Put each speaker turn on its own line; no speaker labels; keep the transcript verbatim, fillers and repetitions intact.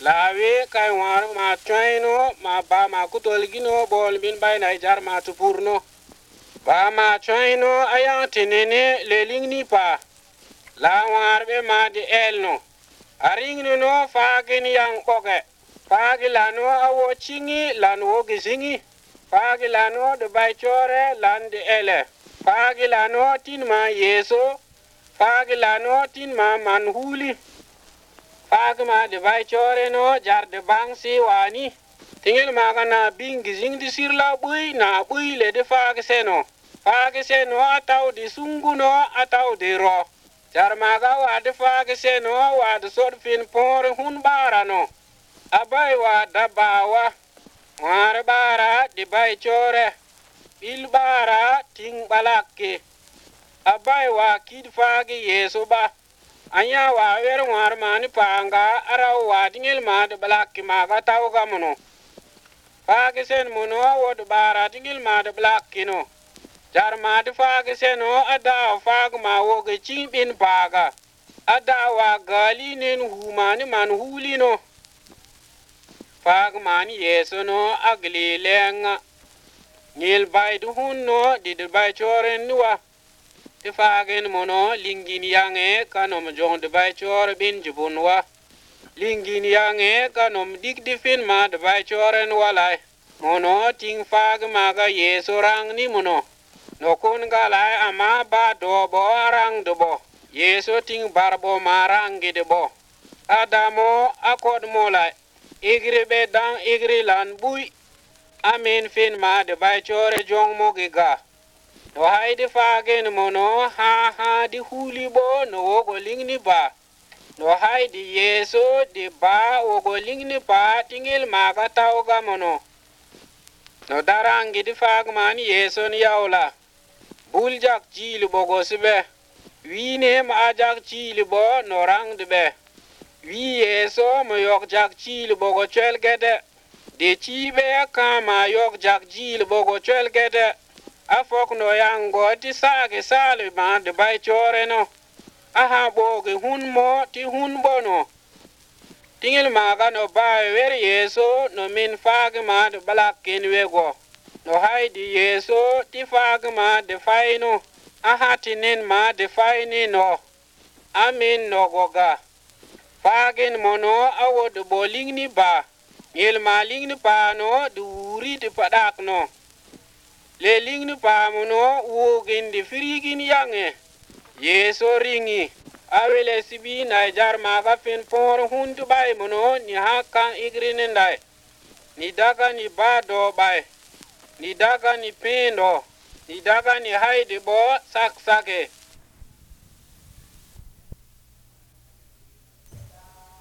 lawe kai war ma traino ma ba ma kutolgino bol bin bay na jar ma tupurno ba ma traino aya tinene lelingni pa la war be ma di elno aringno no fagin yang poke fagi lano awo chingi lano gizingi fagi lano de bay chore lan de ele fagi lano tin ma yeso fagi lano tin ma manhuli fagi ma de bay chore no jar de bang si wani tingel ma kana bing gizing di sirla bui na bui le de fagi seno fagi seno ataw di sungu no ataw di ro jar ma ga wa de fagi seno wa de sod fin por hun barano abai wa dabawa war bara di bay chore bil bara ting balake abai wa kid fagi yeso ba anya wa wer war mani panga ara wa dingel ma de balake ma ga taw ga mono fagi sen mono wo de bara dingel ma de balake no jar ma de fagi sen o ada fagi ma wo ge chimbin paga ada wa gali nen humani man huli no fag man yeso no agli lenga nil bay du hunno di de bay choren nuwa te fagen mono lingin yange kanom jong de bay chor bin jubunwa lingin yange kanom dik difin ma de bay choren walai mono ting fag maga yeso rang ni mono no kun galai ama ba do bo rang do bo yeso ting barbo marang gide bo adamo akod molai igri be dan igri lan bui amen fin ma de bay chore jong mo giga no haide fagen mono ha ha di huli bo no wogo lingni ba no haide yeso di ba wogo lingni ba tingil ma ga taw ga mono no darangi di fag man yeso ni yawla bul jak jili bogo sibe wine ma jak jili bo no rang de be wi yeso mo yok jak jil bogo chel gede de chibe kama yok jak jil bogo chel gede afok no yango ti sage sale ma de bay chore no aha boge hun mo ti hun bono tingil maga no bay wer yeso no min fag ma de balakin wego no haidi yeso ti fag ma de faino aha tinin ma de faini no amin no goga fagen mono awo de boling ni ba yel maling ni pa no duri de padak no le ling ni pa mono wo gen de frigin yange yeso ringi awele sibi na jar ma ga fen por hundu bay mono ni hakan igrin ndai ni daga ni ba do bay ni daga ni pendo ni daga ni haide bo sak sake